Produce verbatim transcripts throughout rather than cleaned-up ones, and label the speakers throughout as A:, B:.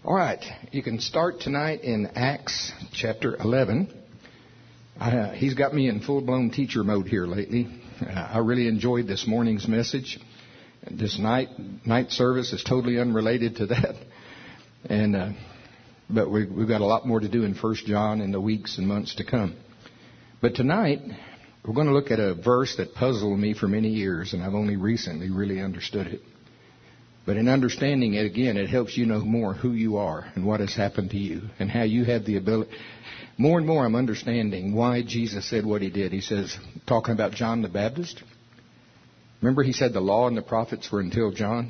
A: All right, you can start tonight in Acts chapter eleven. Uh, he's got me in full-blown teacher mode here lately. Uh, I really enjoyed this morning's message. This night night service is totally unrelated to that, and uh, but we, we've got a lot more to do in First John in the weeks and months to come. But tonight we're going to look at a verse that puzzled me for many years, and I've only recently really understood it. But in understanding it, again, it helps you know more who you are and what has happened to you and how you have the ability. More and more I'm understanding why Jesus said what he did. He says, talking about John the Baptist. Remember he said the law and the prophets were until John?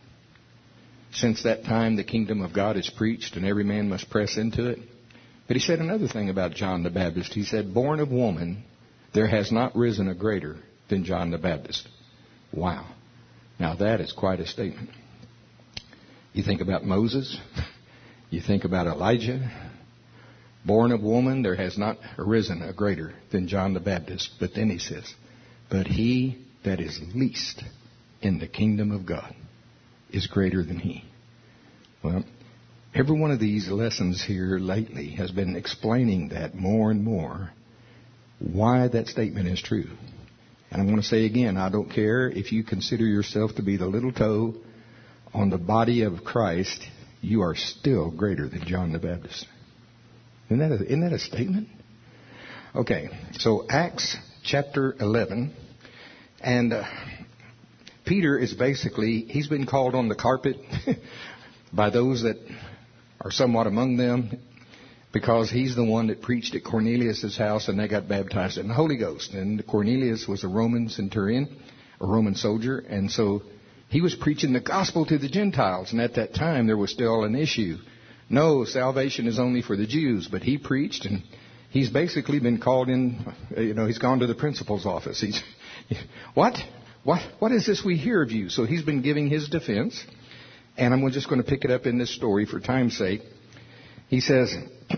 A: Since that time the kingdom of God is preached and every man must press into it. But he said another thing about John the Baptist. He said, born of woman, there has not risen a greater than John the Baptist. Wow. Now that is quite a statement. You think about Moses. You think about Elijah. Born of woman, there has not arisen a greater than John the Baptist. But then he says, but he that is least in the kingdom of God is greater than he. Well, every one of these lessons here lately has been explaining that more and more, why that statement is true. And I'm going to say again, I don't care if you consider yourself to be the little toe on the body of Christ, you are still greater than John the Baptist. Isn't that a, isn't that a statement? Okay, so Acts chapter eleven. And uh, Peter is basically, he's been called on the carpet by those that are somewhat among them, because he's the one that preached at Cornelius' house and they got baptized in the Holy Ghost. And Cornelius was a Roman centurion, a Roman soldier, and so he was preaching the gospel to the Gentiles. And at that time there was still an issue. No, salvation is only for the Jews. But he preached, and he's basically been called in, you know, he's gone to the principal's office. He's, what? What? What is this we hear of you? So he's been giving his defense. And I'm just going to pick it up in this story for time's sake. He says,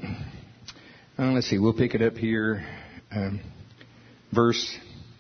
A: uh, let's see, we'll pick it up here, um, verse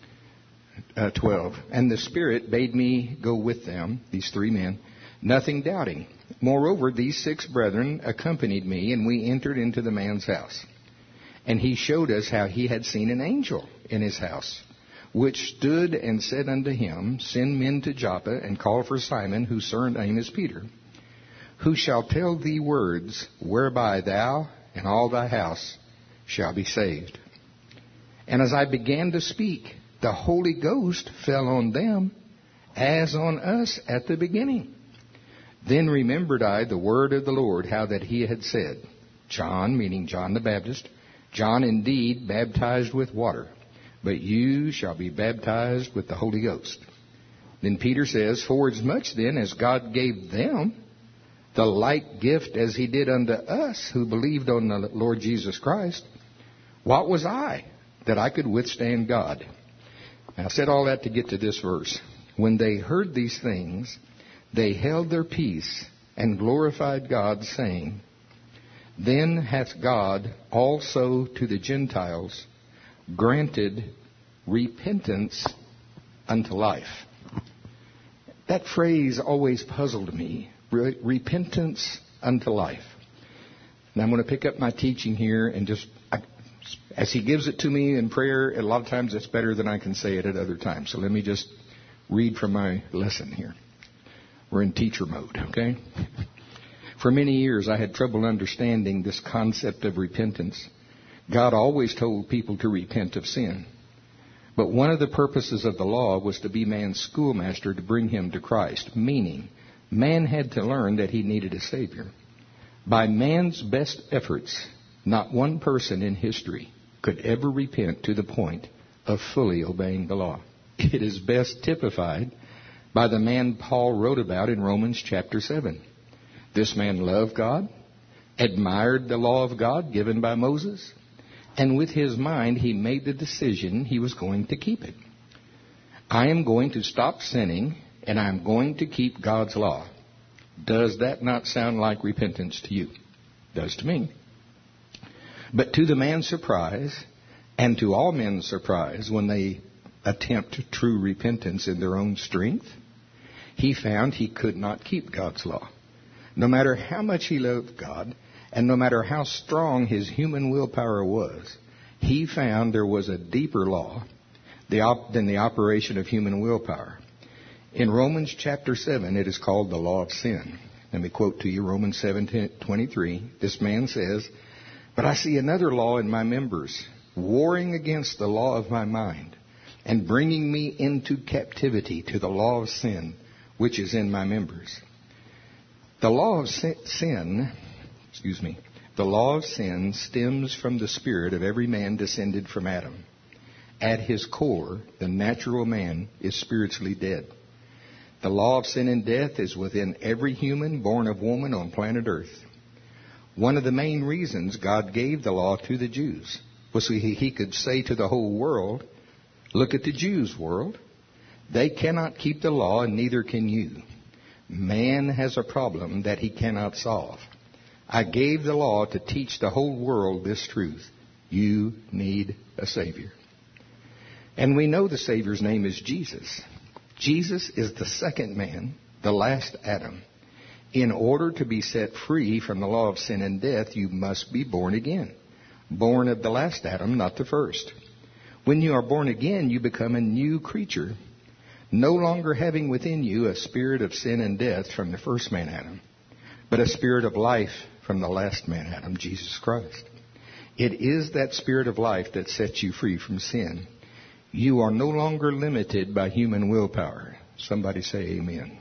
A: uh, twelve. And the Spirit bade me go with them, these three men, nothing doubting. Moreover, these six brethren accompanied me, and we entered into the man's house. And he showed us how he had seen an angel in his house, which stood and said unto him, send men to Joppa, and call for Simon, whose surname is Peter, who shall tell thee words whereby thou and all thy house shall be saved. And as I began to speak, the Holy Ghost fell on them as on us at the beginning. Then remembered I the word of the Lord, how that he had said, John, meaning John the Baptist, John indeed baptized with water, but you shall be baptized with the Holy Ghost. Then Peter says, forasmuch then as God gave them the like gift as he did unto us who believed on the Lord Jesus Christ, what was I that I could withstand God? Now, I said all that to get to this verse. When they heard these things, they held their peace and glorified God, saying, then hath God also to the Gentiles granted repentance unto life. That phrase always puzzled me. Repentance unto life. And I'm going to pick up my teaching here and just, I, as he gives it to me in prayer, a lot of times it's better than I can say it at other times. So let me just read from my lesson here. We're in teacher mode, okay? For many years I had trouble understanding this concept of repentance. God always told people to repent of sin. But one of the purposes of the law was to be man's schoolmaster to bring him to Christ, meaning man had to learn that he needed a Savior. By man's best efforts, not one person in history could ever repent to the point of fully obeying the law. It is best typified by the man Paul wrote about in Romans chapter seven. This man loved God, admired the law of God given by Moses, and with his mind he made the decision he was going to keep it. I am going to stop sinning, and I'm going to keep God's law. Does that not sound like repentance to you? Does to me. But to the man's surprise, and to all men's surprise, when they attempt true repentance in their own strength, he found he could not keep God's law. No matter how much he loved God, and no matter how strong his human willpower was, he found there was a deeper law than the operation of human willpower. In Romans chapter seven, it is called the law of sin. Let me quote to you Romans seven twenty-three. This man says, "But I see another law in my members, warring against the law of my mind, and bringing me into captivity to the law of sin, which is in my members." The law of sin, excuse me, the law of sin stems from the spirit of every man descended from Adam. At his core, the natural man is spiritually dead. The law of sin and death is within every human born of woman on planet Earth. One of the main reasons God gave the law to the Jews was so he, he could say to the whole world, "Look at the Jews, world. They cannot keep the law, and neither can you. Man has a problem that he cannot solve. I gave the law to teach the whole world this truth. You need a Savior." And we know the Savior's name is Jesus. Jesus is the second man, the last Adam. In order to be set free from the law of sin and death, you must be born again. Born of the last Adam, not the first. When you are born again, you become a new creature, no longer having within you a spirit of sin and death from the first man Adam, but a spirit of life from the last man Adam, Jesus Christ. It is that spirit of life that sets you free from sin. You are no longer limited by human willpower. Somebody say amen.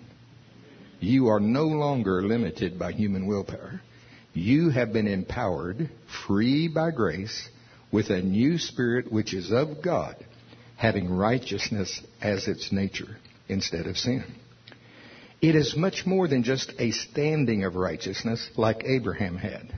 A: You are no longer limited by human willpower. You have been empowered, free by grace, with a new spirit which is of God, having righteousness as its nature instead of sin. It is much more than just a standing of righteousness like Abraham had.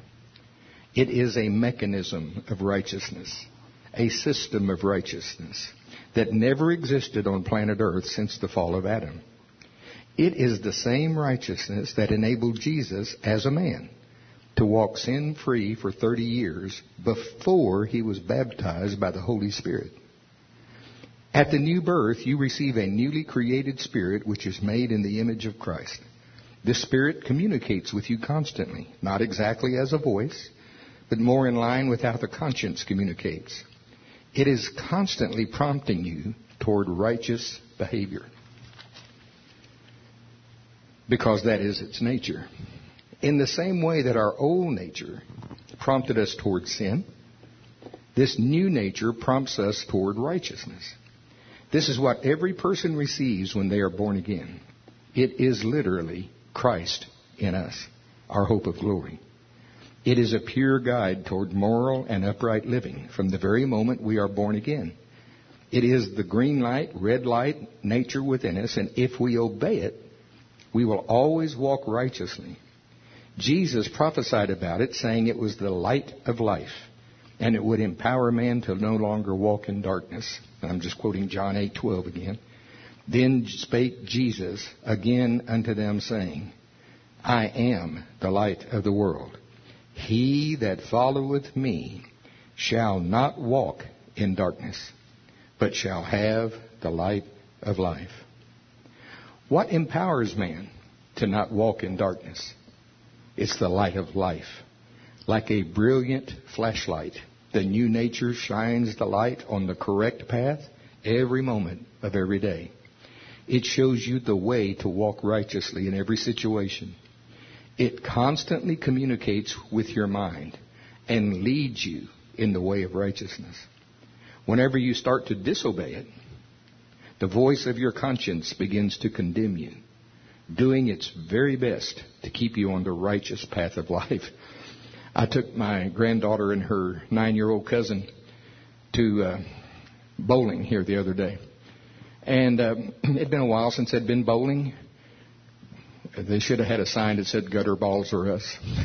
A: It is a mechanism of righteousness, a system of righteousness that never existed on planet Earth since the fall of Adam. It is the same righteousness that enabled Jesus as a man to walk sin-free for thirty years before he was baptized by the Holy Spirit. At the new birth, you receive a newly created spirit which is made in the image of Christ. This spirit communicates with you constantly, not exactly as a voice, but more in line with how the conscience communicates. It is constantly prompting you toward righteous behavior, because that is its nature. In the same way that our old nature prompted us toward sin, this new nature prompts us toward righteousness. This is what every person receives when they are born again. It is literally Christ in us, our hope of glory. It is a pure guide toward moral and upright living from the very moment we are born again. It is the green light, red light nature within us, and if we obey it, we will always walk righteously. Jesus prophesied about it, saying it was the light of life, and it would empower man to no longer walk in darkness. And I'm just quoting John eight twelve again. Then spake Jesus again unto them, saying, I am the light of the world. He that followeth me shall not walk in darkness, but shall have the light of life. What empowers man to not walk in darkness? It's the light of life. Like a brilliant flashlight, the new nature shines the light on the correct path every moment of every day. It shows you the way to walk righteously in every situation. It constantly communicates with your mind and leads you in the way of righteousness. Whenever you start to disobey it, the voice of your conscience begins to condemn you, doing its very best to keep you on the righteous path of life. I took my granddaughter and her nine-year-old cousin to uh, bowling here the other day. And uh, it had been a while since I'd been bowling. They should have had a sign that said gutter balls are us. Have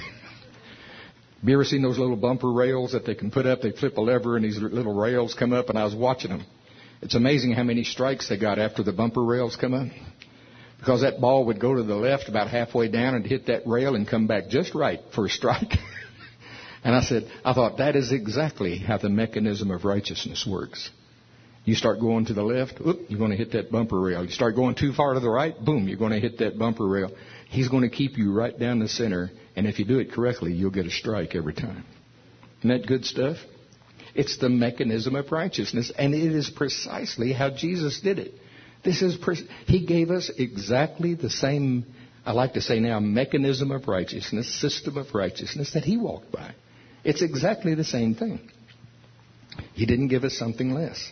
A: you ever seen those little bumper rails that they can put up? They flip a lever and these little rails come up, and I was watching them. It's amazing how many strikes they got after the bumper rails come up. Because that ball would go to the left about halfway down and hit that rail and come back just right for a strike. And I said, I thought that is exactly how the mechanism of righteousness works. You start going to the left, oop, you're going to hit that bumper rail. You start going too far to the right, boom, you're going to hit that bumper rail. He's going to keep you right down the center, and if you do it correctly, you'll get a strike every time. Isn't that good stuff? It's the mechanism of righteousness, and it is precisely how Jesus did it. This is pre- He gave us exactly the same, I like to say now, mechanism of righteousness, system of righteousness that He walked by. It's exactly the same thing. He didn't give us something less.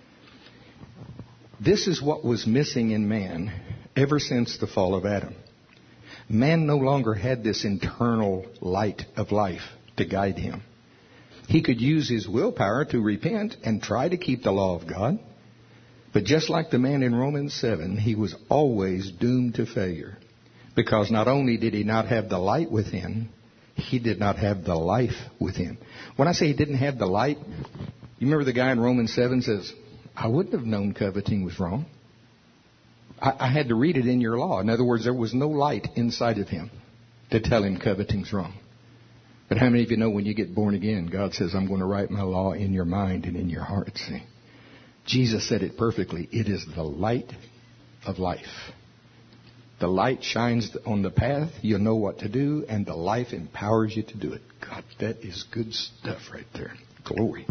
A: This is what was missing in man ever since the fall of Adam. Man no longer had this internal light of life to guide him. He could use his willpower to repent and try to keep the law of God. But just like the man in Romans seven, he was always doomed to failure. Because not only did he not have the light within, he did not have the life within. When I say he didn't have the light, you remember the guy in Romans seven says, I wouldn't have known coveting was wrong. I, I had to read it in your law. In other words, there was no light inside of him to tell him coveting's wrong. But how many of you know when you get born again, God says, I'm going to write my law in your mind and in your heart. See, Jesus said it perfectly. It is the light of life. The light shines on the path. You'll know what to do, and the life empowers you to do it. God, that is good stuff right there. Glory.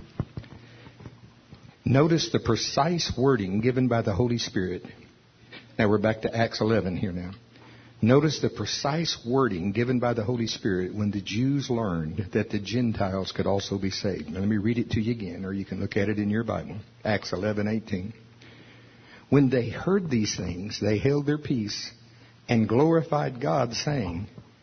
A: Notice the precise wording given by the Holy Spirit. Now we're back to Acts eleven here now. Notice the precise wording given by the Holy Spirit when the Jews learned that the Gentiles could also be saved. Now let me read it to you again, or you can look at it in your Bible. Acts eleven eighteen. When they heard these things, they held their peace and glorified God, saying,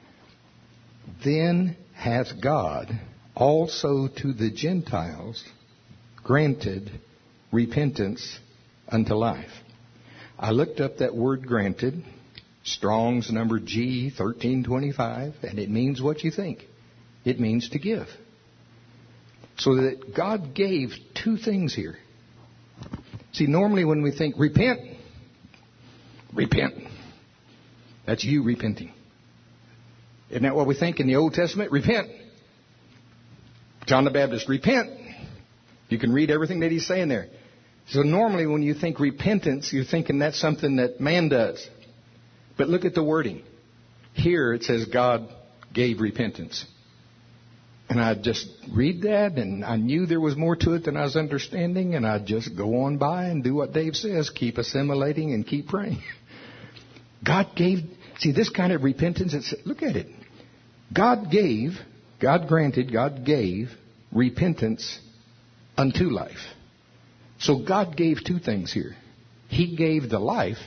A: Then hath God also to the Gentiles granted repentance unto life. I looked up that word granted, Strong's number G thirteen twenty-five, and it means what you think. It means to give. So that God gave two things here. See, normally when we think repent, repent. That's you repenting. Isn't that what we think in the Old Testament? Repent. John the Baptist, repent. You can read everything that he's saying there. So normally when you think repentance, you're thinking that's something that man does. But look at the wording. Here it says God gave repentance. And I just read that, and I knew there was more to it than I was understanding, and I'd just go on by and do what Dave says, keep assimilating and keep praying. God gave, see this kind of repentance, it's, look at it. God gave, God granted, God gave repentance unto life. So God gave two things here. He gave the life,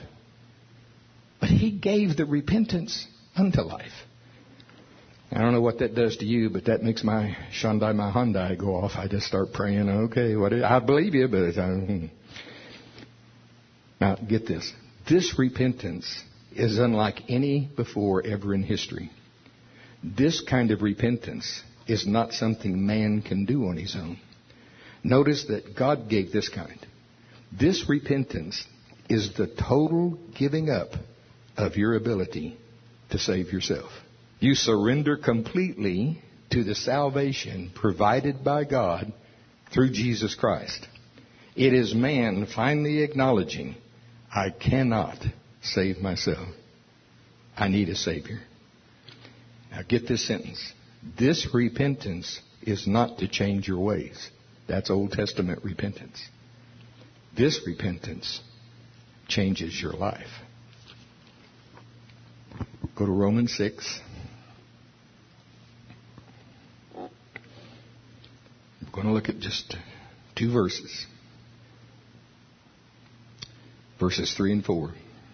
A: but He gave the repentance unto life. I don't know what that does to you, but that makes my Shandai, my Hyundai go off. I just start praying, okay, what is, I believe you, but... I, now, get this. This repentance is unlike any before ever in history. This kind of repentance is not something man can do on his own. Notice that God gave this kind. This repentance is the total giving up of your ability to save yourself. You surrender completely to the salvation provided by God through Jesus Christ. It is man finally acknowledging, I cannot save myself. I need a Savior. Now get this sentence. This repentance is not to change your ways. That's Old Testament repentance. This repentance changes your life. Go to Romans six. I'm going to look at just two verses. Verses three and four.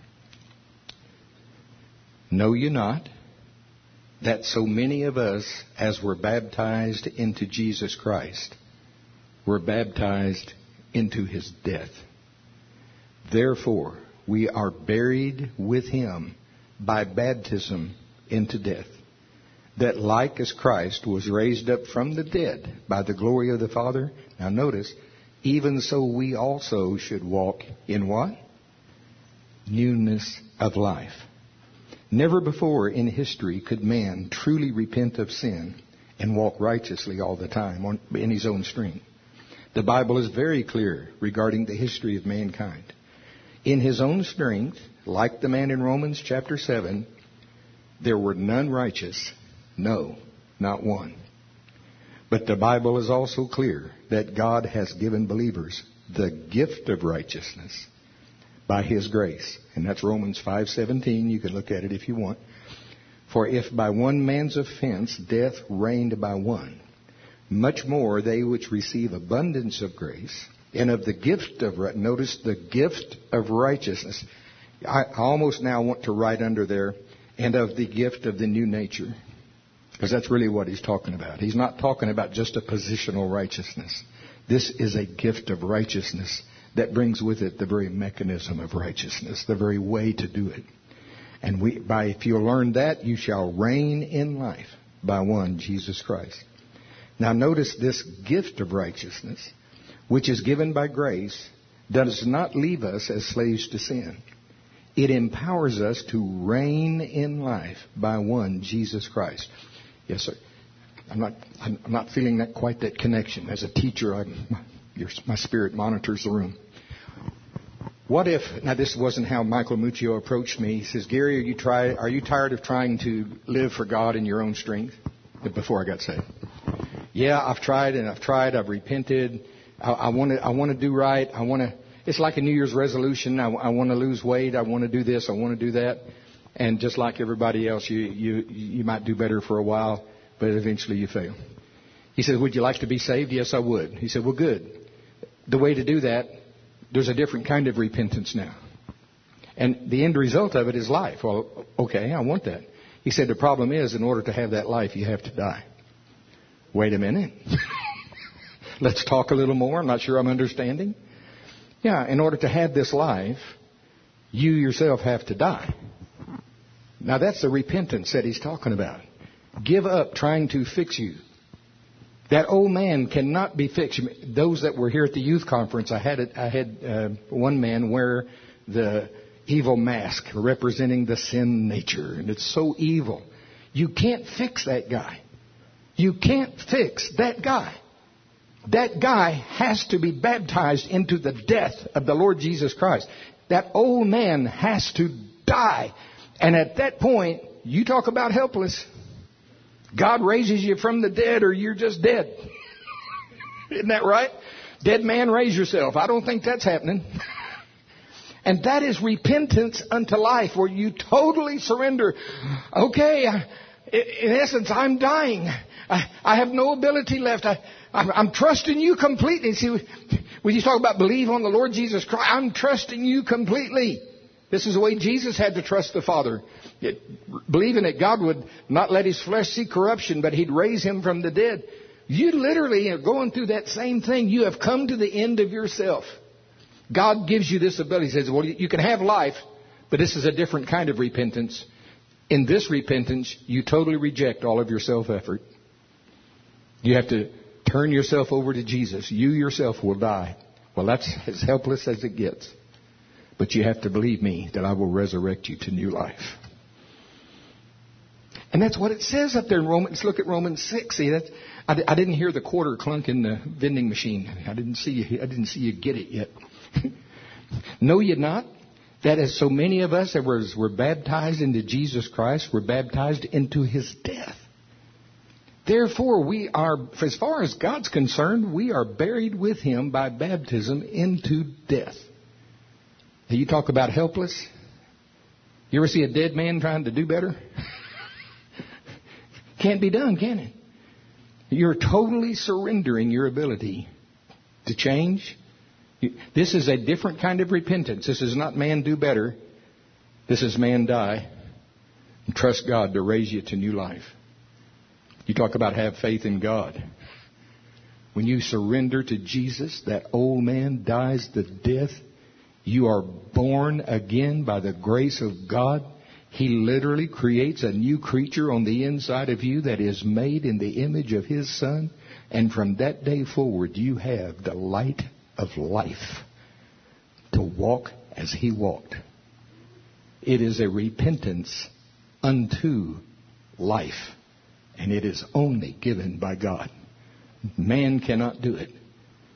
A: Know ye not that so many of us as were baptized into Jesus Christ were baptized into His death? Therefore, we are buried with Him by baptism into death, that like as Christ was raised up from the dead by the glory of the Father. Now notice, even so we also should walk in what? Newness of life. Never before in history could man truly repent of sin and walk righteously all the time on, in his own strength. The Bible is very clear regarding the history of mankind. In his own strength, like the man in Romans chapter seven, there were none righteous. No, not one. But the Bible is also clear that God has given believers the gift of righteousness by His grace. And that's Romans five seventeen. You can look at it if you want. For if by one man's offense death reigned by one, much more they which receive abundance of grace and of the gift of, notice the gift of righteousness. I almost now want to write under there, and of the gift of the new nature. Because that's really what he's talking about. He's not talking about just a positional righteousness. This is a gift of righteousness that brings with it the very mechanism of righteousness, the very way to do it. And we, by if you learn that, you shall reign in life by one, Jesus Christ. Now notice this gift of righteousness, which is given by grace, does not leave us as slaves to sin. It empowers us to reign in life by one, Jesus Christ. Yes, sir. I'm not. I'm not feeling that quite that connection. As a teacher, I'm, your, my spirit monitors the room. What if? Now, this wasn't how Michael Muccio approached me. He says, "Gary, are you try? Are you tired of trying to live for God in your own strength?" Before I got saved. Yeah, I've tried and I've tried. I've repented. I want to. I want to do right. I want to. It's like a New Year's resolution. I, I want to lose weight. I want to do this. I want to do that. And just like everybody else, you, you, you might do better for a while, but eventually you fail. He said, would you like to be saved? Yes, I would. He said, well, good. The way to do that, there's a different kind of repentance now. And the end result of it is life. Well, okay, I want that. He said, the problem is, in order to have that life, you have to die. Wait a minute. Let's talk a little more. I'm not sure I'm understanding. Yeah, in order to have this life, you yourself have to die. Now that's the repentance that he's talking about. Give up trying to fix you. That old man cannot be fixed. Those that were here at the youth conference, I had it, I had uh, one man wear the evil mask representing the sin nature, and it's so evil. You can't fix that guy. You can't fix that guy. That guy has to be baptized into the death of the Lord Jesus Christ. That old man has to die. And at that point, you talk about helpless. God raises you from the dead or you're just dead. Isn't that right? Dead man, raise yourself. I don't think that's happening. And that is repentance unto life, where you totally surrender. Okay, in essence, I'm dying. I, I have no ability left. I, I'm, I'm trusting you completely. See, when you talk about believe on the Lord Jesus Christ, I'm trusting you completely. This is the way Jesus had to trust the Father. It, believing that God would not let his flesh see corruption, but he'd raise him from the dead. You literally are going through that same thing. You have come to the end of yourself. God gives you this ability. He says, well, you can have life, but this is a different kind of repentance. In this repentance, you totally reject all of your self-effort. You have to turn yourself over to Jesus. You yourself will die. Well, that's as helpless as it gets. But you have to believe me that I will resurrect you to new life. And that's what it says up there in Romans. Look at Romans six. See, that's, I, I didn't hear the quarter clunk in the vending machine. I didn't see you. I didn't see you get it yet. Know ye not that as so many of us that were, were baptized into Jesus Christ, were baptized into his death? Therefore, we are, as far as God's concerned, we are buried with him by baptism into death. Now, you talk about helpless. You ever see a dead man trying to do better? Can't be done, can it? You're totally surrendering your ability to change. This is a different kind of repentance. This is not man do better. This is man die and trust God to raise you to new life. You talk about have faith in God. When you surrender to Jesus, that old man dies the death. You are born again by the grace of God. He literally creates a new creature on the inside of you that is made in the image of his Son. And from that day forward, you have the light of life to walk as he walked. It is a repentance unto life. And it is only given by God. Man cannot do it.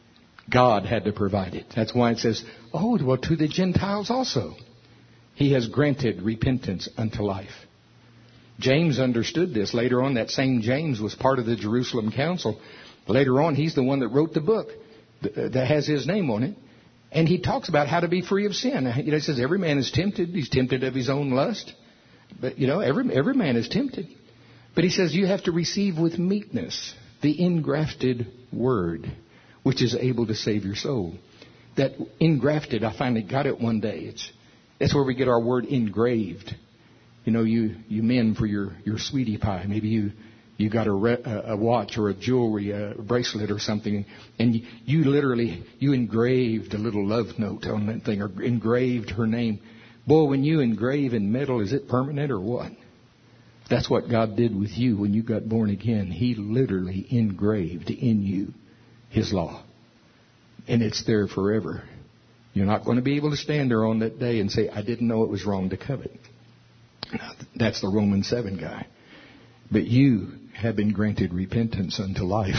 A: God had to provide it. That's why it says, oh, well, to the Gentiles also. He has granted repentance unto life. James understood this. Later on, that same James was part of the Jerusalem Council. Later on, he's the one that wrote the book that has his name on it. And he talks about how to be free of sin. You know, he says every man is tempted. He's tempted of his own lust. But, you know, every, every man is tempted. But he says you have to receive with meekness the engrafted word, which is able to save your soul. That engrafted, I finally got it one day. It's That's where we get our word engraved. You know, you, you men for your, your sweetie pie. Maybe you, you got a, re, a watch or a jewelry, a bracelet or something. And you, you literally, you engraved a little love note on that thing or engraved her name. Boy, when you engrave in metal, is it permanent or what? That's what God did with you when you got born again. He literally engraved in you His law. And it's there forever. You're not going to be able to stand there on that day and say, I didn't know it was wrong to covet. Now, that's the Romans seven guy. But you have been granted repentance unto life.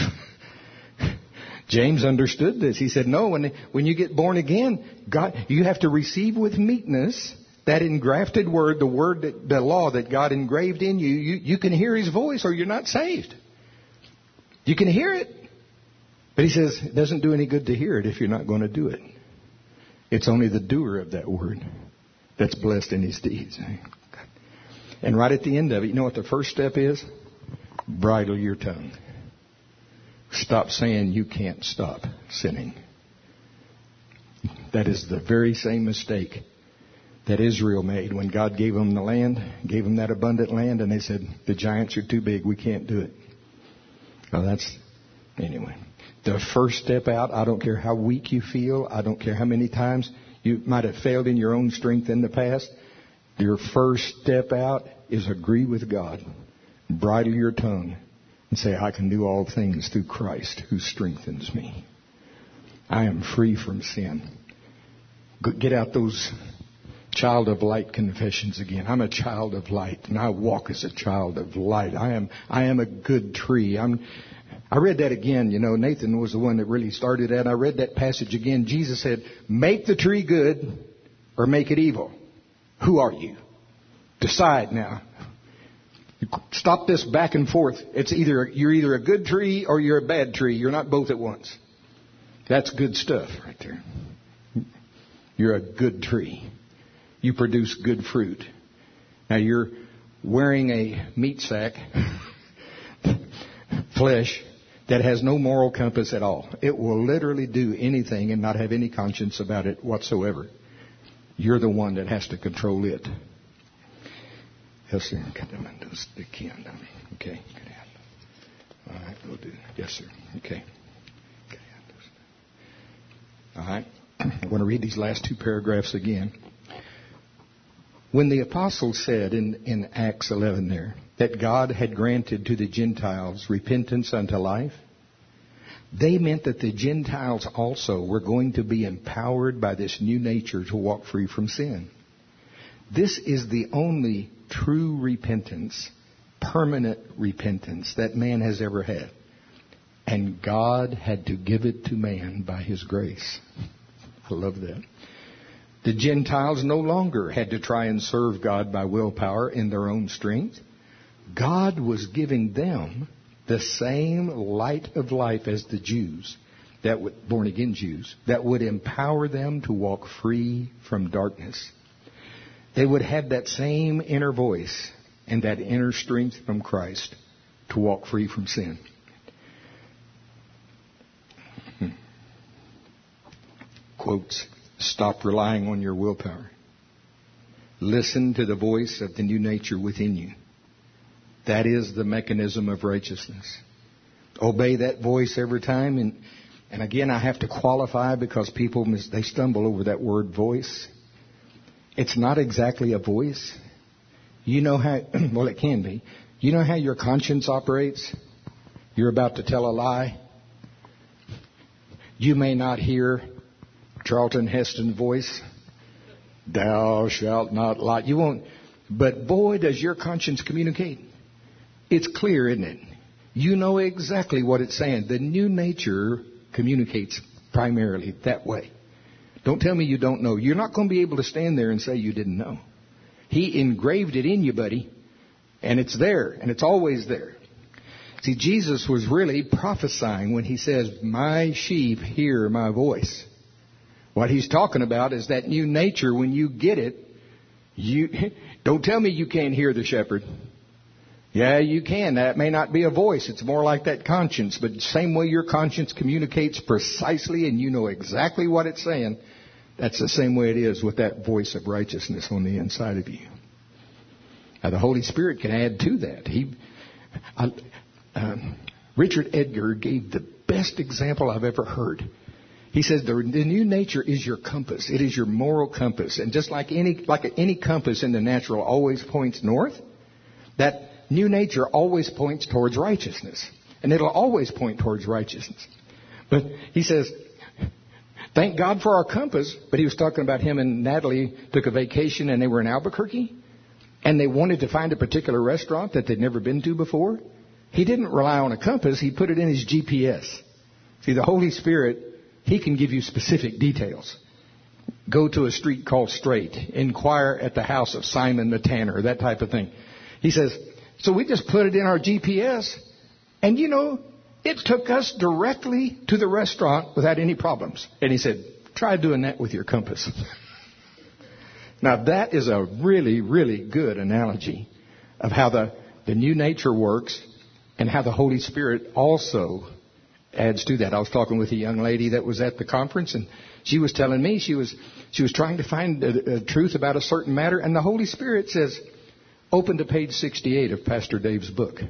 A: James understood this. He said, no, when, when you get born again, God, you have to receive with meekness that engrafted word, the word, that, the law that God engraved in you. You, you can hear His voice or you're not saved. You can hear it. But he says it doesn't do any good to hear it if you're not going to do it. It's only the doer of that word that's blessed in his deeds. And right at the end of it, you know what the first step is? Bridle your tongue. Stop saying you can't stop sinning. That is the very same mistake that Israel made when God gave them the land, gave them that abundant land, and they said, the giants are too big, we can't do it. Well, that's, anyway. The first step out, I don't care how weak you feel, I don't care how many times you might have failed in your own strength in the past. Your first step out is agree with God. Bridle your tongue and say, I can do all things through Christ who strengthens me. I am free from sin. Get out those child of light confessions again. I'm a child of light, and I walk as a child of light. I am I am a good tree. I'm I read that again. You know, Nathan was the one that really started that. I read that passage again. Jesus said, make the tree good or make it evil. Who are you? Decide now. Stop this back and forth. It's either you're either a good tree or you're a bad tree. You're not both at once. That's good stuff right there. You're a good tree. You produce good fruit. Now you're wearing a meat sack, flesh, that has no moral compass at all. It will literally do anything and not have any conscience about it whatsoever. You're the one that has to control it. Yes, sir. Okay. All right, we'll do. Yes, sir. Okay. All right. I want to read these last two paragraphs again. When the apostles said in, in Acts eleven there that God had granted to the Gentiles repentance unto life, they meant that the Gentiles also were going to be empowered by this new nature to walk free from sin. This is the only true repentance, permanent repentance that man has ever had. And God had to give it to man by His grace. I love that. The Gentiles no longer had to try and serve God by willpower in their own strength. God was giving them the same light of life as the Jews, that would, born again Jews, that would empower them to walk free from darkness. They would have that same inner voice and that inner strength from Christ to walk free from sin. Hmm. Quotes. Stop relying on your willpower. Listen to the voice of the new nature within you. That is the mechanism of righteousness. Obey that voice every time. And, and again, I have to qualify because people, they stumble over that word voice. It's not exactly a voice. You know how, well, it can be. You know how your conscience operates? You're about to tell a lie. You may not hear Charlton Heston's voice. Thou shalt not lie. You won't. But boy, does your conscience communicate. It's clear, isn't it? You know exactly what it's saying. The new nature communicates primarily that way. Don't tell me you don't know. You're not going to be able to stand there and say you didn't know. He engraved it in you, buddy, and it's there, and it's always there. See, Jesus was really prophesying when he says, my sheep hear my voice. What he's talking about is that new nature. When you get it, you don't tell me you can't hear the shepherd. Yeah, you can. That may not be a voice. It's more like that conscience. But the same way your conscience communicates precisely and you know exactly what it's saying, that's the same way it is with that voice of righteousness on the inside of you. Now, the Holy Spirit can add to that. He, I, um, Richard Edgar gave the best example I've ever heard. He says the, the new nature is your compass. It is your moral compass. And just like any like any compass in the natural always points north, that new nature always points towards righteousness. And it'll always point towards righteousness. But he says, thank God for our compass. But he was talking about him and Natalie took a vacation and they were in Albuquerque. And they wanted to find a particular restaurant that they'd never been to before. He didn't rely on a compass. He put it in his G P S. See, the Holy Spirit, he can give you specific details. Go to a street called Straight. Inquire at the house of Simon the Tanner. That type of thing. He says, so we just put it in our G P S. And, you know, it took us directly to the restaurant without any problems. And he said, try doing that with your compass. Now, that is a really, really good analogy of how the, the new nature works and how the Holy Spirit also adds to that. I was talking with a young lady that was at the conference, and she was telling me she was she was trying to find a, a truth about a certain matter, and the Holy Spirit says, open to page sixty-eight of Pastor Dave's book.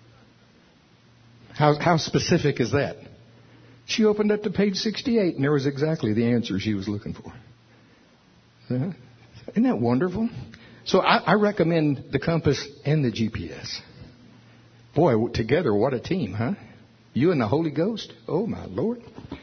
A: How, how specific is that? She opened up to page sixty-eight, and there was exactly the answer she was looking for. Uh, isn't that wonderful? So I, I recommend the compass and the G P S. Boy, together, what a team, huh? You and the Holy Ghost? Oh, my Lord.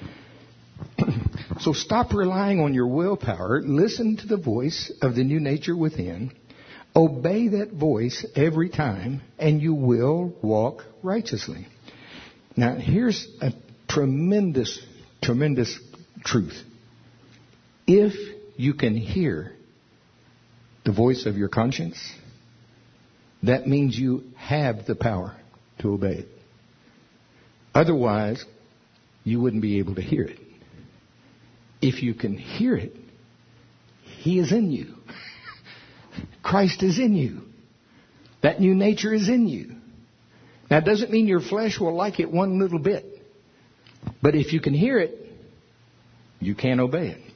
A: So stop relying on your willpower. Listen to the voice of the new nature within. Obey that voice every time, and you will walk righteously. Now, here's a tremendous, tremendous truth. If you can hear the voice of your conscience, that means you have the power to obey it. Otherwise, you wouldn't be able to hear it. If you can hear it, He is in you. Christ is in you. That new nature is in you. Now, it doesn't mean your flesh will like it one little bit. But if you can hear it, you can obey it.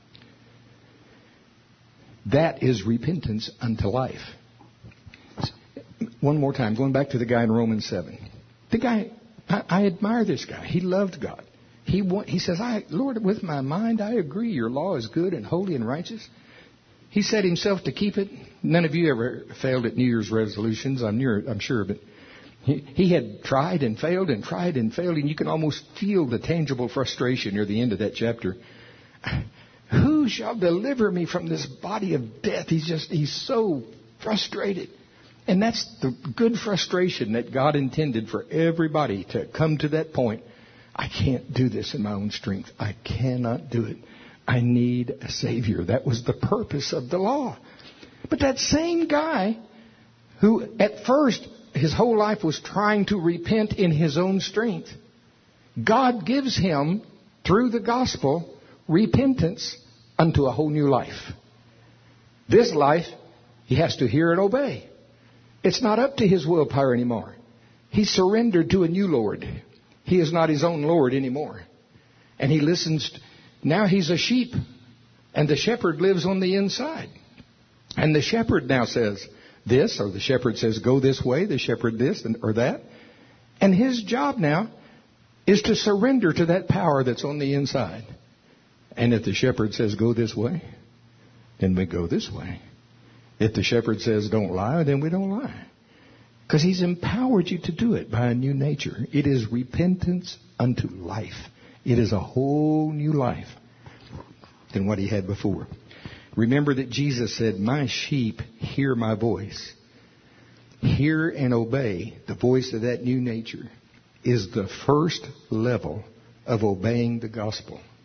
A: That is repentance unto life. One more time, going back to the guy in Romans seven. The guy, I, I admire this guy. He loved God. He want, he says, I, Lord, with my mind, I agree your law is good and holy and righteous. He set himself to keep it. None of you ever failed at New Year's resolutions, I'm, near, I'm sure, but he, he had tried and failed and tried and failed, and you can almost feel the tangible frustration near the end of that chapter. Who shall deliver me from this body of death? He's just, he's so frustrated. And that's the good frustration that God intended for everybody to come to that point. I can't do this in my own strength. I cannot do it. I need a Savior. That was the purpose of the law. But that same guy who at first his whole life was trying to repent in his own strength, God gives him, through the gospel, repentance unto a whole new life. This life, he has to hear and obey. It's not up to his willpower anymore. He surrendered to a new Lord. He is not his own Lord anymore. And he listens. Now he's a sheep. And the shepherd lives on the inside. And the shepherd now says this, or the shepherd says, go this way, the shepherd this or that. And his job now is to surrender to that power that's on the inside. And if the shepherd says, go this way, then we go this way. If the shepherd says, don't lie, then we don't lie. Because he's empowered you to do it by a new nature. It is repentance unto life. It is a whole new life than what he had before. Remember that Jesus said, my sheep hear my voice. Hear and obey the voice of that new nature is the first level of obeying the gospel.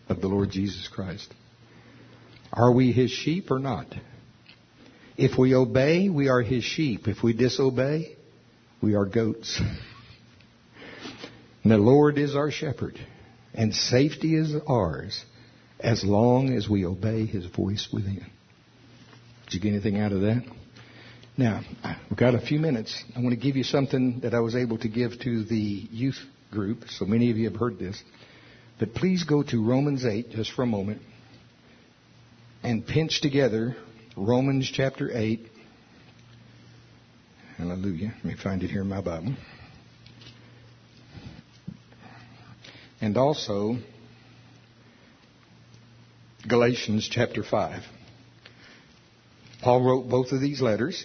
A: of the Lord Jesus Christ. Are we His sheep or not? If we obey, we are His sheep. If we disobey, we are goats. And the Lord is our shepherd, and safety is ours as long as we obey His voice within. Did you get anything out of that? Now, we've got a few minutes. I want to give you something that I was able to give to the youth group. So many of you have heard this. But please go to Romans eight just for a moment and pinch together Romans chapter eight. Hallelujah. Let me find it here in my Bible. And also Galatians chapter five. Paul wrote both of these letters.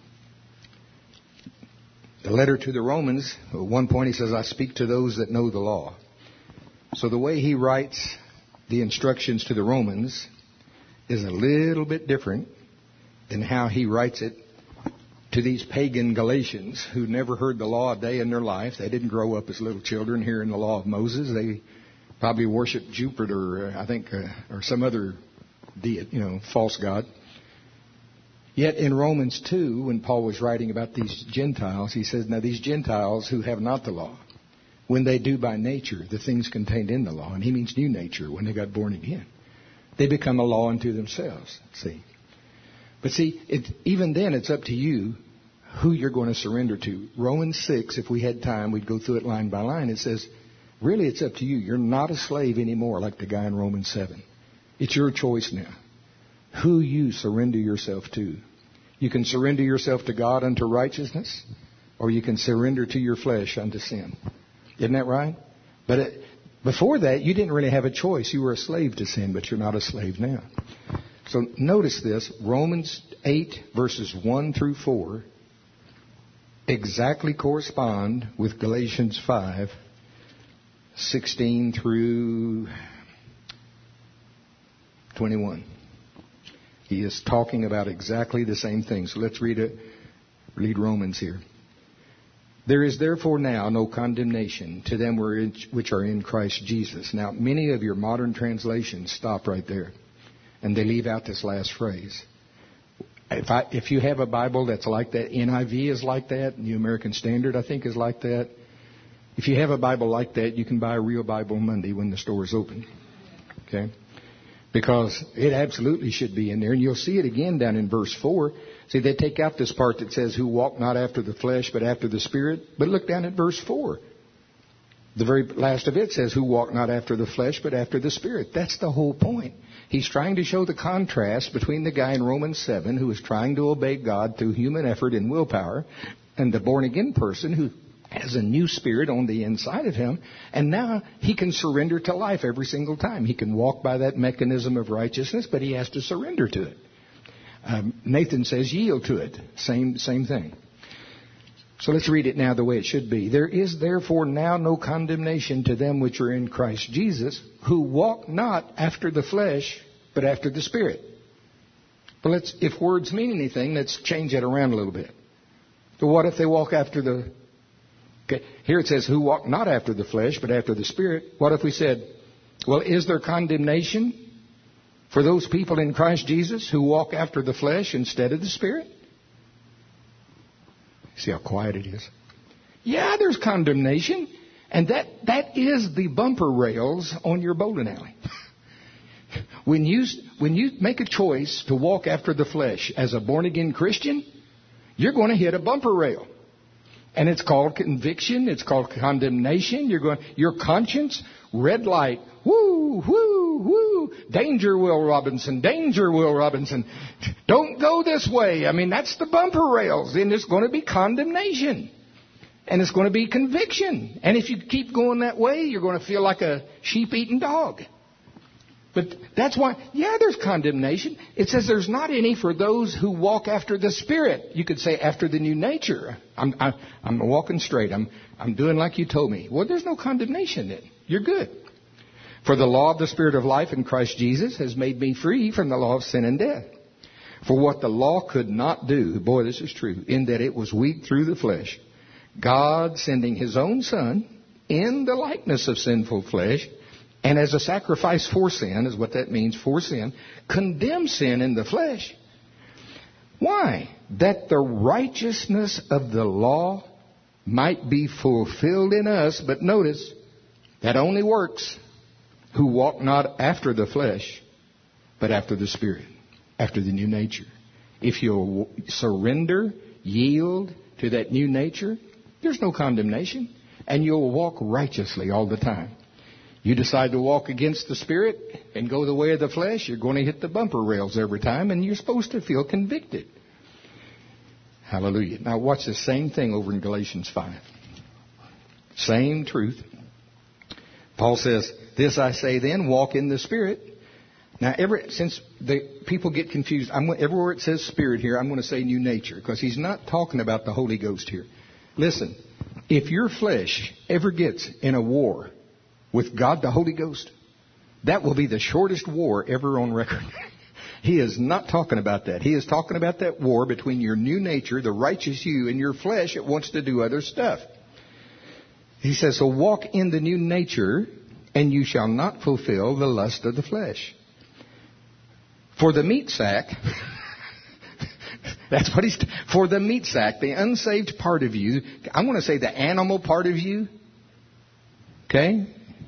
A: The letter to the Romans, at one point he says, I speak to those that know the law. So the way he writes the instructions to the Romans is a little bit different than how he writes it to these pagan Galatians who never heard the law a day in their life. They didn't grow up as little children hearing the law of Moses. They probably worshiped Jupiter, uh, I think, uh, or some other deity, you know, false god. Yet in Romans two, when Paul was writing about these Gentiles, he says, now these Gentiles who have not the law, when they do by nature the things contained in the law, and he means new nature when they got born again, they become a law unto themselves, see. But see, it, even then it's up to you who you're going to surrender to. Romans six, if we had time, we'd go through it line by line. It says, really it's up to you. You're not a slave anymore like the guy in Romans seven. It's your choice now. Who you surrender yourself to. You can surrender yourself to God unto righteousness, or you can surrender to your flesh unto sin. Isn't that right? But it, before that, you didn't really have a choice. You were a slave to sin, but you're not a slave now. So notice this, Romans eight, verses one through four, exactly correspond with Galatians five, sixteen through twenty-one. He is talking about exactly the same thing. So let's read it. Read Romans here. There is therefore now no condemnation to them which are in Christ Jesus. Now, many of your modern translations stop right there, and they leave out this last phrase. If I, if you have a Bible that's like that, N I V is like that, New American Standard, I think, is like that. If you have a Bible like that, you can buy a real Bible Monday when the store is open. Okay? Because it absolutely should be in there. And you'll see it again down in verse four. See, they take out this part that says, who walk not after the flesh, but after the Spirit. But look down at verse four. The very last of it says, who walk not after the flesh, but after the Spirit. That's the whole point. He's trying to show the contrast between the guy in Romans seven who is trying to obey God through human effort and willpower, and the born-again person who has a new spirit on the inside of him, and now he can surrender to life every single time. He can walk by that mechanism of righteousness, but he has to surrender to it. Um, Nathan says yield to it. Same, same thing. So let's read it now the way it should be. There is therefore now no condemnation to them which are in Christ Jesus, who walk not after the flesh, but after the Spirit. But let's, if words mean anything, let's change it around a little bit. So what if they walk after the... Okay, here it says, who walk not after the flesh, but after the Spirit. What if we said, well, is there condemnation for those people in Christ Jesus who walk after the flesh instead of the Spirit? See how quiet it is? Yeah, there's condemnation. And that, that is the bumper rails on your bowling alley. When you, when you make a choice to walk after the flesh as a born-again Christian, you're going to hit a bumper rail. And it's called conviction. It's called condemnation. You're going, your conscience, red light, woo, woo, woo, danger, Will Robinson, danger, Will Robinson. Don't go this way. I mean, that's the bumper rails. And it's going to be condemnation. And it's going to be conviction. And if you keep going that way, you're going to feel like a sheep-eating dog. But that's why, yeah, there's condemnation. It says there's not any for those who walk after the Spirit. You could say after the new nature. I'm, I'm, I'm walking straight. I'm, I'm doing like you told me. Well, there's no condemnation then. You're good. For the law of the Spirit of life in Christ Jesus has made me free from the law of sin and death. For what the law could not do, boy, this is true, in that it was weak through the flesh, God sending His own Son in the likeness of sinful flesh, And as a sacrifice for sin, is what that means, for sin, condemns sin in the flesh. Why? That the righteousness of the law might be fulfilled in us. But notice, that only works who walk not after the flesh, but after the Spirit, after the new nature. If you'll surrender, yield to that new nature, there's no condemnation, and you'll walk righteously all the time. You decide to walk against the Spirit and go the way of the flesh, you're going to hit the bumper rails every time, and you're supposed to feel convicted. Hallelujah. Now watch the same thing over in Galatians five. Same truth. Paul says, this I say then, walk in the Spirit. Now, every, since the people get confused, I'm, everywhere it says Spirit here, I'm going to say new nature, because he's not talking about the Holy Ghost here. Listen, if your flesh ever gets in a war with God the Holy Ghost, that will be the shortest war ever on record. He is not talking about that. He is talking about that war between your new nature, the righteous you, and your flesh that wants to do other stuff. He says, so walk in the new nature, and you shall not fulfill the lust of the flesh. For the meat sack, that's what he's, for the meat sack, the unsaved part of you, I want to say the animal part of you, okay?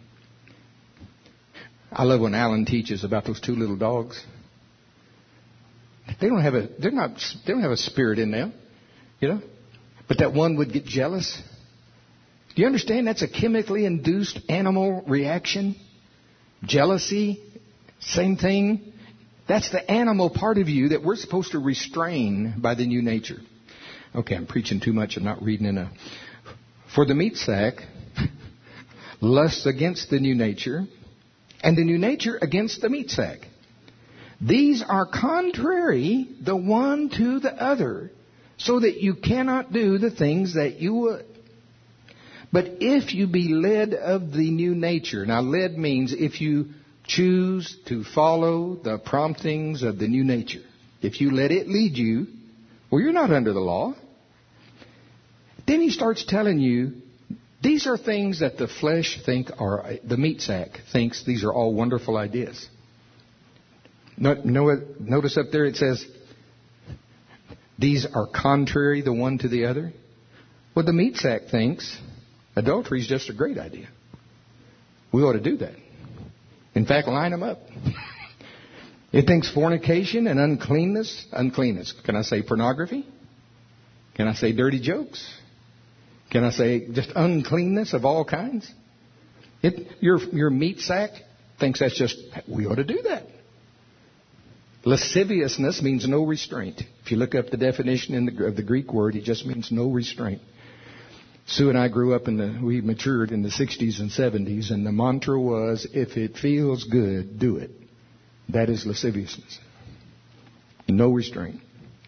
A: I love when Alan teaches about those two little dogs. They don't have a, they're not, they don't have a spirit in them, you know? But that one would get jealous. Do you understand that's a chemically induced animal reaction? Jealousy, same thing. That's the animal part of you that we're supposed to restrain by the new nature. Okay, I'm preaching too much. I'm not reading enough. For the meat sack lusts against the new nature, and the new nature against the meat sack. These are contrary the one to the other, so that you cannot do the things that you would. But if you be led of the new nature, now led means if you choose to follow the promptings of the new nature, if you let it lead you, well, you're not under the law. Then he starts telling you, these are things that the flesh think are, the meat sack thinks these are all wonderful ideas. Notice up there it says, these are contrary the one to the other. Well, the meat sack thinks adultery is just a great idea. We ought to do that. In fact, line them up. It thinks fornication and uncleanness, uncleanness. Can I say pornography? Can I say dirty jokes? Can I say just uncleanness of all kinds? It, your, your meat sack thinks that's just, we ought to do that. Lasciviousness means no restraint. If you look up the definition in the, of the Greek word, it just means no restraint. Sue and I grew up in the, we matured in the sixties and seventies, and the mantra was, if it feels good, do it. That is lasciviousness. No restraint.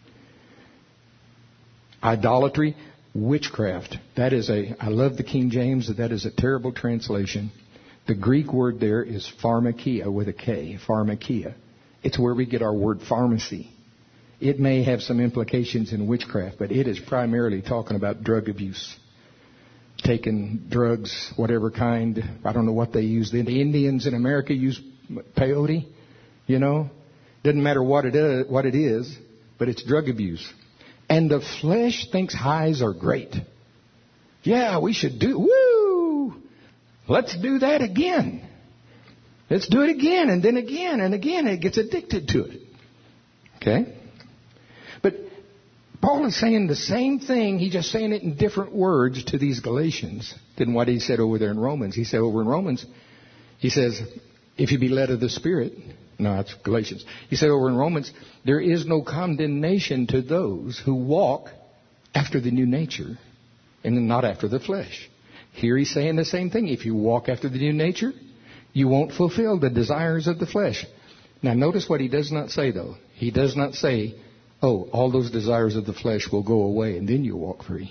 A: Idolatry, witchcraft. That is a, I love the King James, that is a terrible translation. The Greek word there is pharmakia with a K, pharmakia. It's where we get our word pharmacy. It may have some implications in witchcraft, but it is primarily talking about drug abuse. Taking drugs, whatever kind. I don't know what they use. The Indians in America use peyote, you know. Doesn't matter what it is, what it is, but it's drug abuse. And the flesh thinks highs are great. Yeah, we should do, woo! Let's do that again. Let's do it again and then again and again. And it gets addicted to it. Okay? But Paul is saying the same thing. He's just saying it in different words to these Galatians than what he said over there in Romans. He said over in Romans, he says, if you be led of the Spirit. No, that's Galatians. He said over in Romans, there is no condemnation to those who walk after the new nature and not after the flesh. Here he's saying the same thing. If you walk after the new nature, you won't fulfill the desires of the flesh. Now notice what he does not say though. He does not say, oh, all those desires of the flesh will go away and then you'll walk free.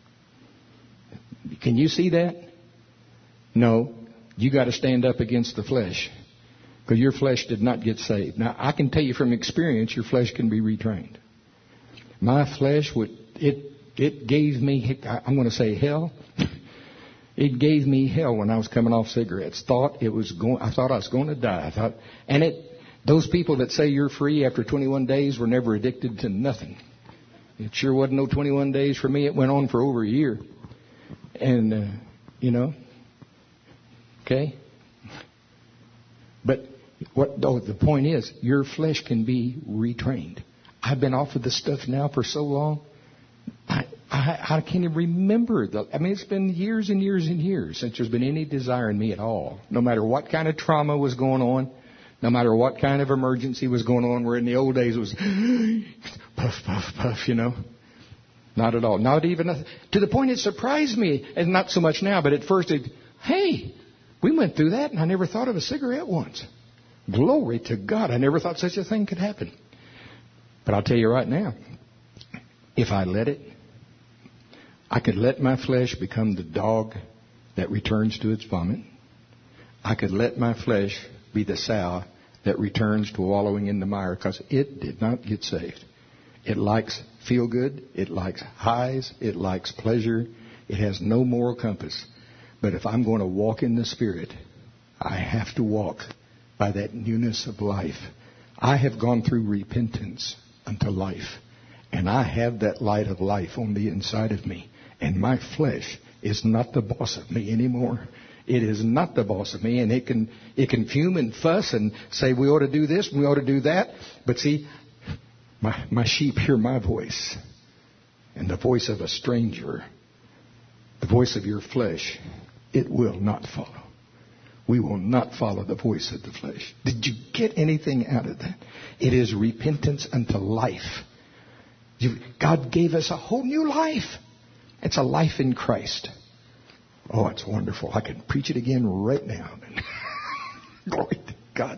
A: Can you see that? No. You got to stand up against the flesh. Because your flesh did not get saved. Now, I can tell you from experience, your flesh can be retrained. My flesh, would it it gave me, I'm going to say hell. It gave me hell when I was coming off cigarettes. Thought it was going. I thought I was going to die. I thought, and it. Those people that say you're free after twenty-one days were never addicted to nothing. It sure wasn't no twenty-one days for me. It went on for over a year, and uh, you know. Okay. But what? Oh, the point is, your flesh can be retrained. I've been off of this stuff now for so long. I, I, I can't even remember. The, I mean, it's been years and years and years since there's been any desire in me at all. No matter what kind of trauma was going on, no matter what kind of emergency was going on, where in the old days it was puff, puff, puff, you know. Not at all. Not even a, to the point it surprised me, and not so much now, but at first it, hey, we went through that and I never thought of a cigarette once. Glory to God. I never thought such a thing could happen. But I'll tell you right now, if I let it, I could let my flesh become the dog that returns to its vomit. I could let my flesh be the sow that returns to wallowing in the mire because it did not get saved. It likes feel good. It likes highs. It likes pleasure. It has no moral compass. But if I'm going to walk in the Spirit, I have to walk by that newness of life. I have gone through repentance unto life. And I have that light of life on the inside of me. And my flesh is not the boss of me anymore. It is not the boss of me. And it can it can fume and fuss and say we ought to do this, we ought to do that. But see, my, my sheep hear my voice. And the voice of a stranger, the voice of your flesh, it will not follow. We will not follow the voice of the flesh. Did you get anything out of that? It is repentance unto life. You, God gave us a whole new life. It's a life in Christ. Oh, it's wonderful. I can preach it again right now. Glory to